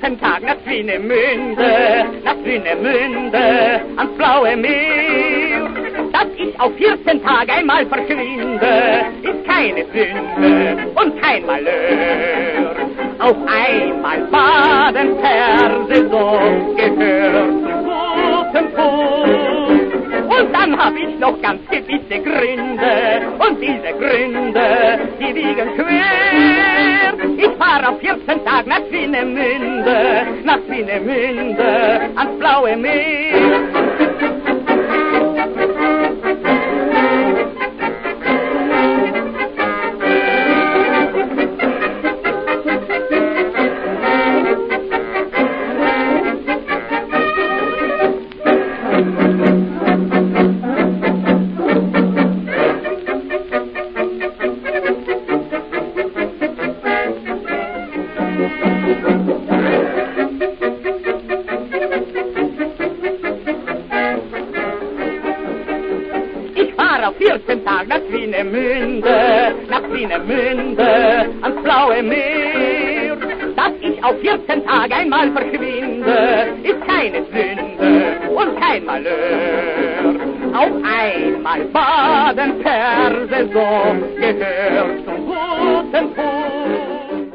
14 Tagen nach Swinemünde, ans blaue Meer. Dass ich auf 14 Tage einmal verschwinde, ist keine Sünde und kein Malheur. Auf einmal baden per Saison gehört zum guten Fuß. Und dann hab ich noch ganz gewisse Gründe, und diese Gründe, die wiegen schwer. Ich fahr auf 14 Tagen nach Swinemünde, ans blaue Meer. Ich fahr auf 14 Tagen nach Swinemünde, ans blaue Meer. Dass ich auf 14 Tage einmal verschwinde, ist keine Sünde und kein Malheur. Auf einmal baden per Saison gehört zum guten Fuß.